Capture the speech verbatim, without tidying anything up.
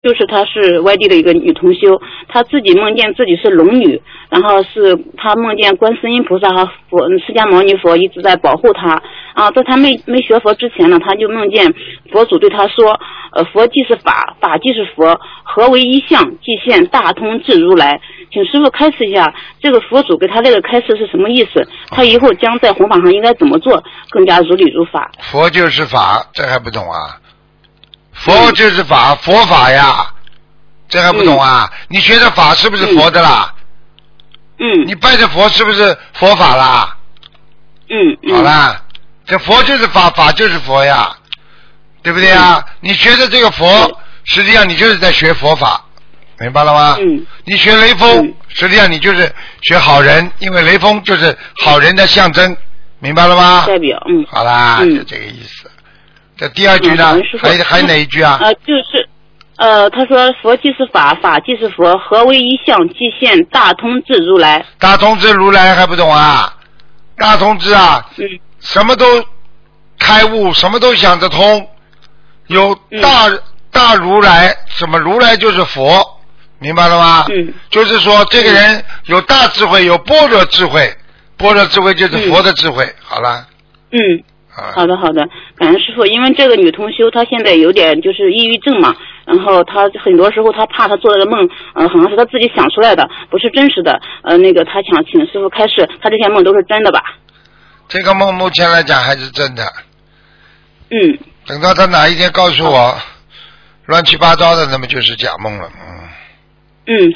就是她是外地的一个女同修，她自己梦见自己是龙女，然后是她梦见观世音菩萨和佛释迦牟尼佛一直在保护她啊。在她没没学佛之前呢，她就梦见佛祖对她说，呃，佛即是法，法即是佛，合为一相，即现大通智如来。请师父开示一下，这个佛祖给她这个开示是什么意思？她以后将在弘法上应该怎么做，更加如理如法？ 佛就是法，这还不懂啊？佛就是法，佛法呀，这还不懂啊？嗯、你学的法是不是佛的啦？ 嗯。 你拜的佛是不是佛法啦？ 嗯。嗯好啦，这佛就是法，法就是佛呀，对不对啊？嗯、你学的这个佛，实际上你就是在学佛法，明白了吗？ 嗯。 你学雷锋，嗯、实际上你就是学好人，因为雷锋就是好人的象征，明白了吗？ 代表，嗯。 好啦， 嗯、 就这个意思。这第二句呢？ 嗯、 还还哪一句啊？ 呃，就是呃，他说佛即是法，法即是佛，合为一相，即现大通智如来。 大通智如来还不懂啊？大通智啊， 嗯， 什么都开悟，什么都想得通，有大、嗯、大如来，什么如来就是佛，明白了吗？ 嗯， 就是说这个人有大智慧，有般若智慧，般若智慧就是佛的智慧。嗯、好了。 嗯。好的好的，感恩师父。因为这个女同修她现在有点就是抑郁症嘛，然后她很多时候她怕她做的梦，呃，好像是她自己想出来的，不是真实的。呃，那个她想请师父开示，她这些梦都是真的吧？ 这个梦目前来讲还是真的。 嗯。 等到她哪一天告诉我乱七八糟的，那么就是假梦了。嗯。 嗯。